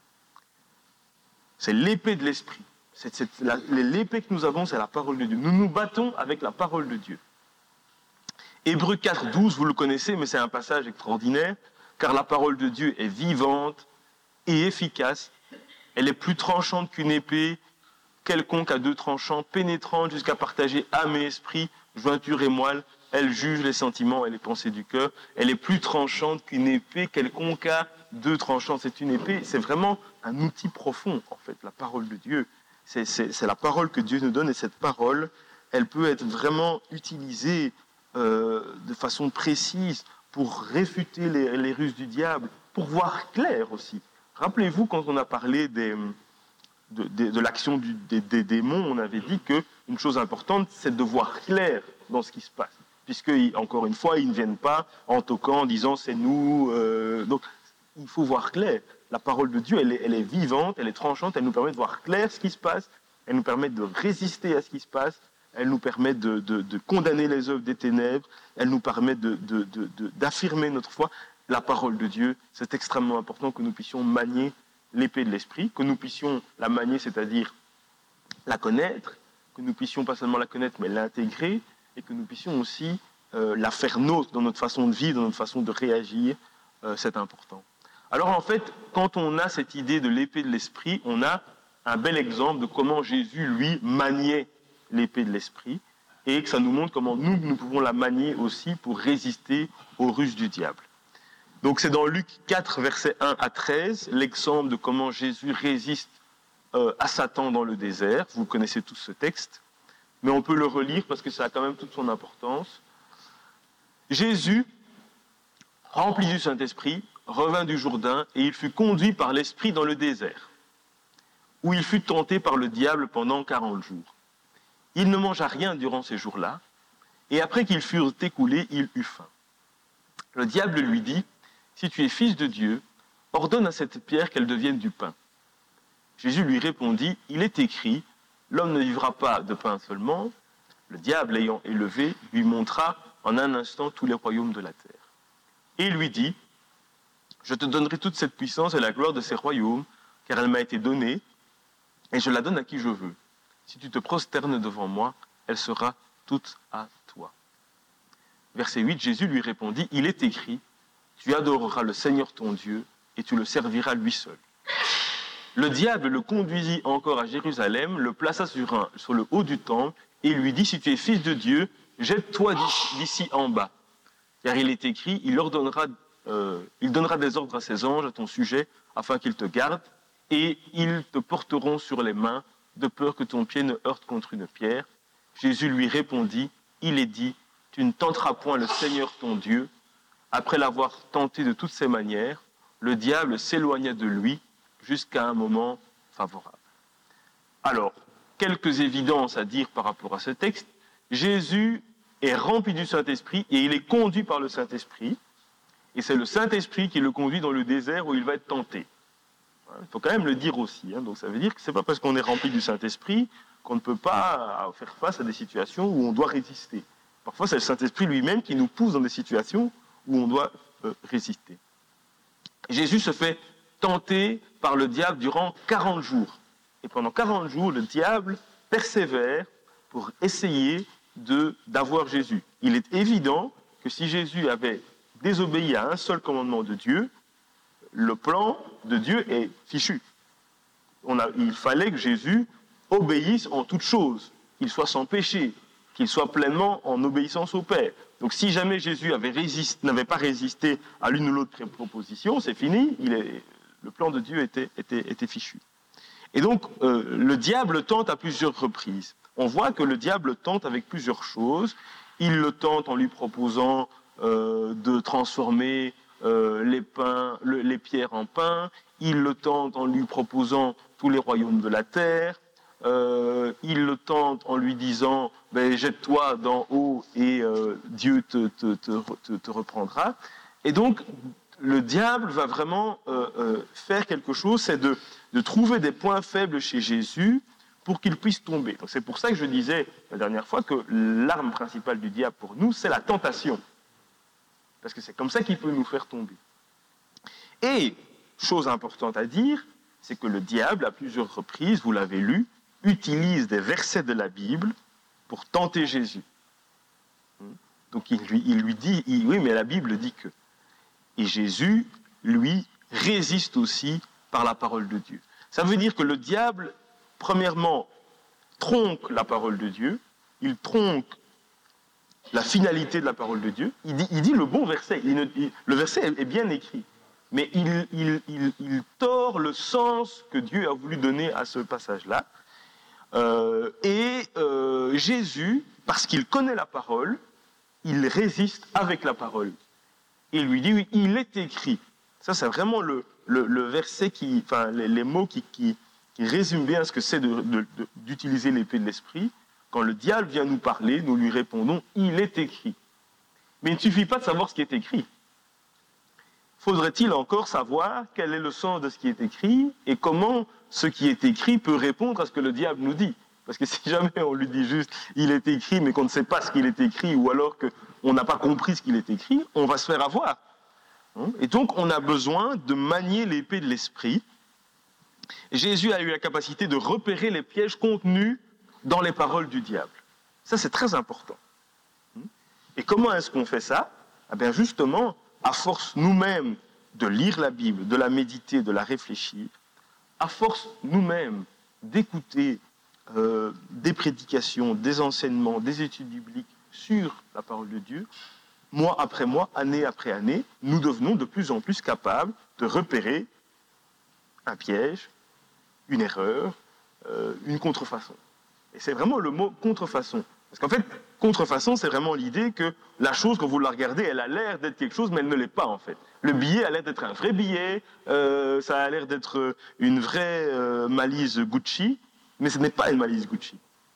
C'est l'épée de l'esprit. C'est, c'est la, l'épée que nous avons, c'est la parole de Dieu. Nous nous battons avec la parole de Dieu. Hébreux quatre, douze, vous le connaissez, mais c'est un passage extraordinaire, car la parole de Dieu est vivante et efficace. Elle est plus tranchante qu'une épée quelconque à deux tranchants, pénétrante jusqu'à partager âme et esprit, jointure et moelle. Elle juge les sentiments et les pensées du cœur. Elle est plus tranchante qu'une épée quelconque à deux tranchants. C'est une épée, c'est vraiment un outil profond, en fait, la parole de Dieu. C'est, c'est, c'est la parole que Dieu nous donne, et cette parole, elle peut être vraiment utilisée euh, de façon précise pour réfuter les, les ruses du diable, pour voir clair aussi. Rappelez-vous, quand on a parlé des... De, de, de l'action du, des, des démons, on avait dit qu'une chose importante, c'est de voir clair dans ce qui se passe. Puisque, encore une fois, ils ne viennent pas en toquant, en disant c'est nous. Euh, donc, il faut voir clair. La parole de Dieu, elle est, elle est vivante, elle est tranchante, elle nous permet de voir clair ce qui se passe, elle nous permet de résister à ce qui se passe, elle nous permet de, de, de condamner les œuvres des ténèbres, elle nous permet de, de, de, de, d'affirmer notre foi. La parole de Dieu, c'est extrêmement important que nous puissions manier l'épée de l'esprit, que nous puissions la manier, c'est-à-dire la connaître, que nous puissions pas seulement la connaître, mais l'intégrer, et que nous puissions aussi euh, la faire nôtre dans notre façon de vivre, dans notre façon de réagir, euh, c'est important. Alors en fait, quand on a cette idée de l'épée de l'esprit, on a un bel exemple de comment Jésus, lui, maniait l'épée de l'esprit, et que ça nous montre comment nous, nous pouvons la manier aussi pour résister aux ruses du diable. Donc c'est dans Luc quatre, versets un à treize, l'exemple de comment Jésus résiste euh, à Satan dans le désert. Vous connaissez tous ce texte, mais on peut le relire parce que ça a quand même toute son importance. Jésus, rempli du Saint-Esprit, revint du Jourdain et il fut conduit par l'Esprit dans le désert, où il fut tenté par le diable pendant quarante jours. Il ne mangea rien durant ces jours-là, et après qu'ils furent écoulés, il eut faim. Le diable lui dit: si tu es fils de Dieu, ordonne à cette pierre qu'elle devienne du pain. Jésus lui répondit: il est écrit, l'homme ne vivra pas de pain seulement. Le diable, ayant élevé, lui montra en un instant tous les royaumes de la terre. Et il lui dit: je te donnerai toute cette puissance et la gloire de ces royaumes, car elle m'a été donnée, et je la donne à qui je veux. Si tu te prosternes devant moi, elle sera toute à toi. Verset huit, Jésus lui répondit: il est écrit, tu adoreras le Seigneur ton Dieu et tu le serviras lui seul. Le diable le conduisit encore à Jérusalem, le plaça sur, un, sur le haut du temple et lui dit: si tu es fils de Dieu, jette-toi d'ici, d'ici en bas. Car il est écrit, il, ordonnera, euh, il donnera des ordres à ses anges à ton sujet afin qu'ils te gardent et ils te porteront sur les mains de peur que ton pied ne heurte contre une pierre. Jésus lui répondit: il est dit, tu ne tenteras point le Seigneur ton Dieu. Après l'avoir tenté de toutes ses manières, le diable s'éloigna de lui jusqu'à un moment favorable. Alors, quelques évidences à dire par rapport à ce texte. Jésus est rempli du Saint-Esprit et il est conduit par le Saint-Esprit. Et c'est le Saint-Esprit qui le conduit dans le désert où il va être tenté. Il faut quand même le dire aussi. Hein. Donc ça veut dire que ce n'est pas parce qu'on est rempli du Saint-Esprit qu'on ne peut pas faire face à des situations où on doit résister. Parfois, c'est le Saint-Esprit lui-même qui nous pousse dans des situations où on doit euh, résister. Jésus se fait tenter par le diable durant quarante jours. Et pendant quarante jours, le diable persévère pour essayer de, d'avoir Jésus. Il est évident que si Jésus avait désobéit à un seul commandement de Dieu, le plan de Dieu est fichu. On a, il fallait que Jésus obéisse en toutes choses, qu'il soit sans péché, qu'il soit pleinement en obéissance au Père. Donc si jamais Jésus avait résisté, n'avait pas résisté à l'une ou l'autre proposition, c'est fini, il est, le plan de Dieu était, était, était fichu. Et donc euh, le diable tente à plusieurs reprises. On voit que le diable tente avec plusieurs choses. Il le tente en lui proposant euh, de transformer euh, les, pains, le, les pierres en pain. Il le tente en lui proposant tous les royaumes de la terre. Euh, il le tente en lui disant ben, « jette-toi d'en haut et euh, Dieu te, te, te, te, te reprendra ». Et donc, le diable va vraiment euh, euh, faire quelque chose, c'est de, de trouver des points faibles chez Jésus pour qu'il puisse tomber. Donc, c'est pour ça que je disais la dernière fois que l'arme principale du diable pour nous, c'est la tentation. Parce que c'est comme ça qu'il peut nous faire tomber. Et, chose importante à dire, c'est que le diable, à plusieurs reprises, vous l'avez lu, utilise des versets de la Bible pour tenter Jésus. Donc il lui, il lui dit, il, oui, mais la Bible dit que. Et Jésus, lui, résiste aussi par la parole de Dieu. Ça veut dire que le diable, premièrement, tronque la parole de Dieu, il tronque la finalité de la parole de Dieu, il dit, il dit le bon verset, il ne, il, le verset est bien écrit, mais il, il, il, il tord le sens que Dieu a voulu donner à ce passage-là. Euh, et euh, Jésus, parce qu'il connaît la parole, il résiste avec la parole. Il lui dit, oui, il est écrit. Ça, c'est vraiment le, le, le verset qui, enfin, les, les mots qui, qui, qui résument bien ce que c'est de, de, de, d'utiliser l'épée de l'esprit. Quand le diable vient nous parler, nous lui répondons, il est écrit. Mais il ne suffit pas de savoir ce qui est écrit. Faudrait-il encore savoir quel est le sens de ce qui est écrit et comment ce qui est écrit peut répondre à ce que le diable nous dit. Parce que si jamais on lui dit juste « il est écrit » mais qu'on ne sait pas ce qu'il est écrit ou alors qu'on n'a pas compris ce qu'il est écrit, on va se faire avoir. Et donc on a besoin de manier l'épée de l'esprit. Jésus a eu la capacité de repérer les pièges contenus dans les paroles du diable. Ça c'est très important. Et comment est-ce qu'on fait ça ? Eh bien justement, à force nous-mêmes de lire la Bible, de la méditer, de la réfléchir, à force nous-mêmes d'écouter euh, des prédications, des enseignements, des études bibliques sur la parole de Dieu, mois après mois, année après année, nous devenons de plus en plus capables de repérer un piège, une erreur, euh, une contrefaçon. Et c'est vraiment le mot contrefaçon. Parce qu'en fait, contrefaçon, c'est vraiment l'idée que la chose, quand vous la regardez, elle a l'air d'être quelque chose, mais elle ne l'est pas, en fait. Le billet a l'air d'être un vrai billet, euh, ça a l'air d'être une vraie euh, malise Gucci, mais ce n'est pas une malise Gucci.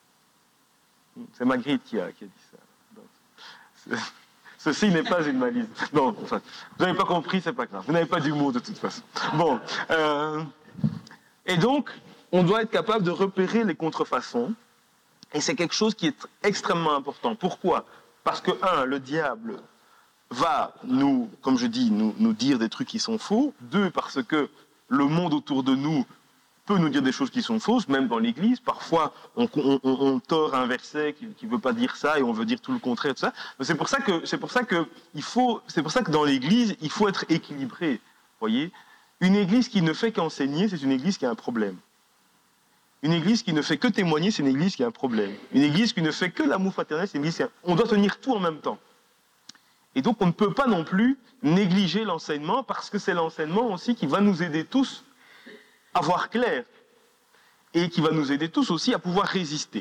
C'est Magritte qui a, qui a dit ça. Donc, ceci n'est pas une malise. Non, enfin, vous n'avez pas compris, c'est pas grave. Vous n'avez pas d'humour de toute façon. Bon. Euh, et donc, on doit être capable de repérer les contrefaçons. Et c'est quelque chose qui est extrêmement important. Pourquoi ? Parce que, un, le diable va nous, comme je dis, nous, nous dire des trucs qui sont faux. Deux, parce que le monde autour de nous peut nous dire des choses qui sont fausses, même dans l'Église. Parfois, on, on, on tord un verset qui ne veut pas dire ça et on veut dire tout le contraire de ça. C'est pour ça que, c'est pour ça que, il faut, c'est pour ça que dans l'Église, il faut être équilibré. Voyez ? Une Église qui ne fait qu'enseigner, c'est une Église qui a un problème. Une église qui ne fait que témoigner, c'est une église qui a un problème. Une église qui ne fait que l'amour fraternel, c'est une église qui a... On doit tenir tout en même temps. Et donc, on ne peut pas non plus négliger l'enseignement, parce que c'est l'enseignement aussi qui va nous aider tous à voir clair. Et qui va nous aider tous aussi à pouvoir résister.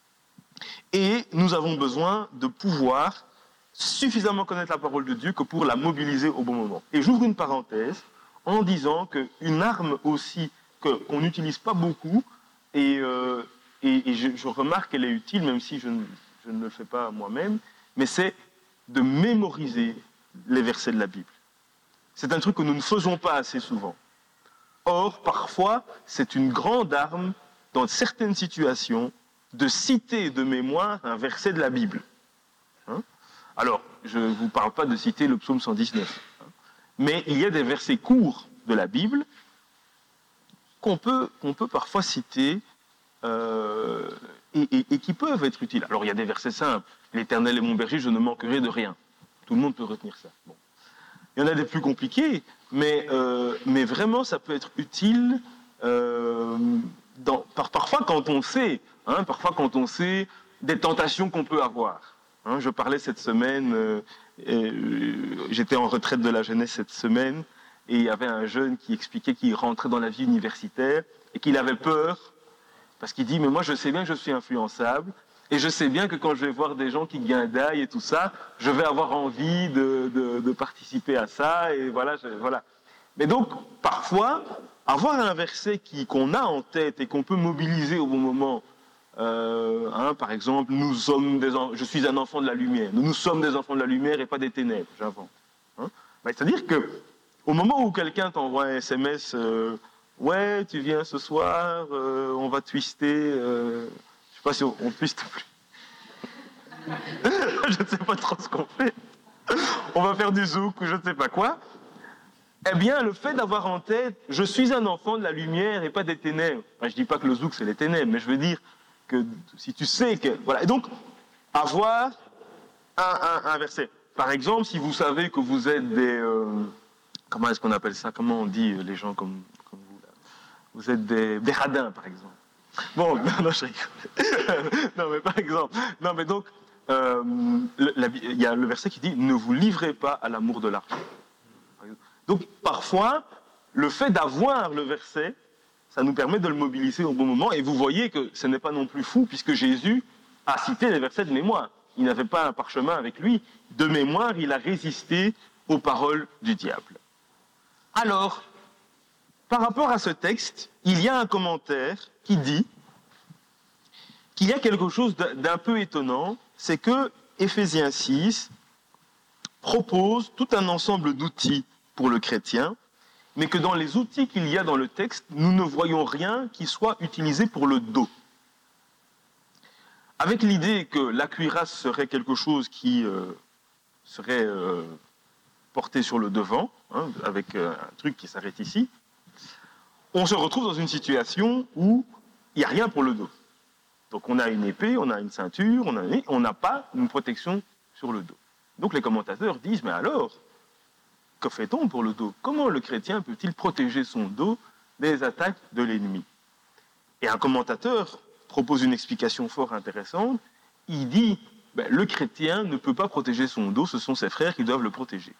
Et nous avons besoin de pouvoir suffisamment connaître la parole de Dieu que pour la mobiliser au bon moment. Et j'ouvre une parenthèse en disant qu'une arme aussi que, qu'on n'utilise pas beaucoup, Et, euh, et, et je, je remarque qu'elle est utile, même si je ne, je ne le fais pas moi-même, mais c'est de mémoriser les versets de la Bible. C'est un truc que nous ne faisons pas assez souvent. Or, parfois, c'est une grande arme, dans certaines situations, de citer de mémoire un verset de la Bible. Hein ? Alors, je ne vous parle pas de citer le psaume cent dix-neuf, hein, mais il y a des versets courts de la Bible qu'on peut, qu'on peut parfois citer euh, et, et, et qui peuvent être utiles. Alors il y a des versets simples. « L'Éternel est mon berger, je ne manquerai de rien ». Tout le monde peut retenir ça. Bon. Il y en a des plus compliqués, mais, euh, mais vraiment, ça peut être utile euh, dans, par, parfois quand on sait, hein, parfois quand on sait des tentations qu'on peut avoir. Hein, je parlais cette semaine, euh, euh, j'étais en retraite de la jeunesse cette semaine, et il y avait un jeune qui expliquait qu'il rentrait dans la vie universitaire et qu'il avait peur, parce qu'il dit, mais moi je sais bien que je suis influençable, et je sais bien que quand je vais voir des gens qui guindaillent et tout ça, je vais avoir envie de, de, de participer à ça, et voilà, je, voilà. Mais donc, parfois, avoir un verset qui, qu'on a en tête et qu'on peut mobiliser au bon moment, euh, hein, par exemple, nous sommes des en... je suis un enfant de la lumière, nous, nous sommes des enfants de la lumière et pas des ténèbres, j'invente. Hein, ben, c'est-à-dire que au moment où quelqu'un t'envoie un S M S, euh, ouais, tu viens ce soir, euh, on va twister, euh, je sais pas si on, on twiste plus. Je ne sais pas trop ce qu'on fait. On va faire du zouk ou je ne sais pas quoi. Eh bien, le fait d'avoir en tête, je suis un enfant de la lumière et pas des ténèbres. Enfin, je ne dis pas que le zouk c'est les ténèbres, mais je veux dire que si tu sais que, voilà. Et donc, avoir un, un, un verset. Par exemple, si vous savez que vous êtes des, euh, comment est-ce qu'on appelle ça? Comment on dit les gens comme, comme vous là? Vous êtes des, des radins, par exemple. Bon, non, non, je rigole. Non, mais par exemple. Non, mais donc, euh, il y a le verset qui dit « Ne vous livrez pas à l'amour de l'argent ». Donc, parfois, le fait d'avoir le verset, ça nous permet de le mobiliser au bon moment. Et vous voyez que ce n'est pas non plus fou, puisque Jésus a cité les versets de mémoire. Il n'avait pas un parchemin avec lui. De mémoire, il a résisté aux paroles du diable. Alors, par rapport à ce texte, il y a un commentaire qui dit qu'il y a quelque chose d'un peu étonnant, c'est que Éphésiens six propose tout un ensemble d'outils pour le chrétien, mais que dans les outils qu'il y a dans le texte, nous ne voyons rien qui soit utilisé pour le dos. Avec l'idée que la cuirasse serait quelque chose qui euh, serait euh, porté sur le devant, hein, avec euh, un truc qui s'arrête ici, on se retrouve dans une situation où il n'y a rien pour le dos. Donc on a une épée, on a une ceinture, on a une... on n'a pas une protection sur le dos. Donc les commentateurs disent, mais alors, que fait-on pour le dos? Comment le chrétien peut-il protéger son dos des attaques de l'ennemi? Et un commentateur propose une explication fort intéressante. Il dit, ben, le chrétien ne peut pas protéger son dos, ce sont ses frères qui doivent le protéger.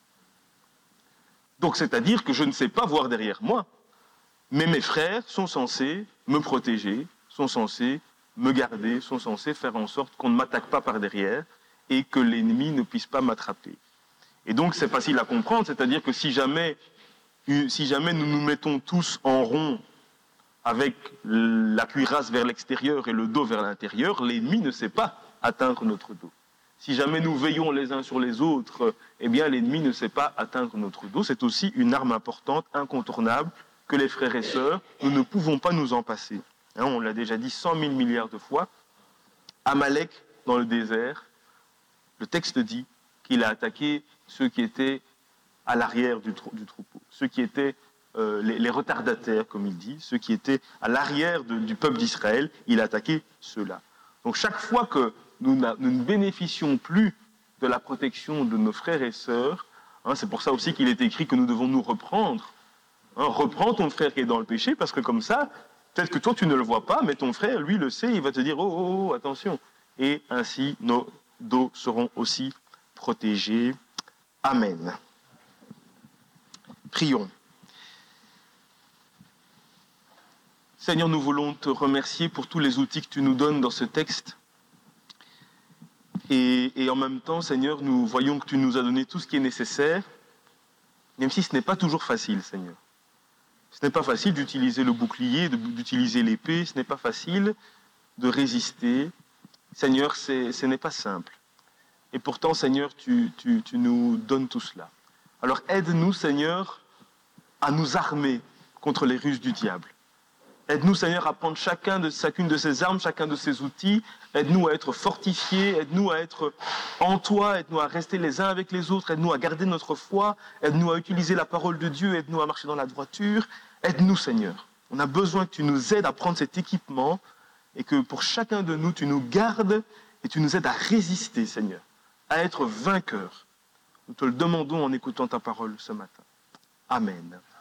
Donc c'est-à-dire que je ne sais pas voir derrière moi, mais mes frères sont censés me protéger, sont censés me garder, sont censés faire en sorte qu'on ne m'attaque pas par derrière et que l'ennemi ne puisse pas m'attraper. Et donc c'est facile à comprendre, c'est-à-dire que si jamais, si jamais nous nous mettons tous en rond avec la cuirasse vers l'extérieur et le dos vers l'intérieur, l'ennemi ne sait pas atteindre notre dos. Si jamais nous veillons les uns sur les autres, eh bien l'ennemi ne sait pas atteindre notre dos. C'est aussi une arme importante, incontournable, que les frères et sœurs, nous ne pouvons pas nous en passer. Hein, on l'a déjà dit cent mille milliards de fois. Amalek, dans le désert, le texte dit qu'il a attaqué ceux qui étaient à l'arrière du, trou- du troupeau, ceux qui étaient euh, les, les retardataires, comme il dit, ceux qui étaient à l'arrière de, du peuple d'Israël, il a attaqué ceux-là. Donc chaque fois que nous, nous ne bénéficions plus de la protection de nos frères et sœurs, hein, c'est pour ça aussi qu'il est écrit que nous devons nous reprendre. Hein, reprends ton frère qui est dans le péché, parce que comme ça, peut-être que toi tu ne le vois pas, mais ton frère, lui, le sait, il va te dire « Oh, oh, oh, attention !» Et ainsi, nos dos seront aussi protégés. Amen. Prions. Seigneur, nous voulons te remercier pour tous les outils que tu nous donnes dans ce texte. Et, et en même temps, Seigneur, nous voyons que tu nous as donné tout ce qui est nécessaire, même si ce n'est pas toujours facile, Seigneur. Ce n'est pas facile d'utiliser le bouclier, de, d'utiliser l'épée, ce n'est pas facile de résister. Seigneur, c'est, ce n'est pas simple. Et pourtant, Seigneur, tu, tu, tu nous donnes tout cela. Alors aide-nous, Seigneur, à nous armer contre les ruses du diable. Aide-nous, Seigneur, à prendre chacun de, chacune de ces armes, chacun de ces outils. Aide-nous à être fortifiés, aide-nous à être en toi, aide-nous à rester les uns avec les autres, aide-nous à garder notre foi, aide-nous à utiliser la parole de Dieu, aide-nous à marcher dans la droiture. Aide-nous, Seigneur. On a besoin que tu nous aides à prendre cet équipement et que pour chacun de nous, tu nous gardes et tu nous aides à résister, Seigneur, à être vainqueurs Nous te le demandons en écoutant ta parole ce matin. Amen.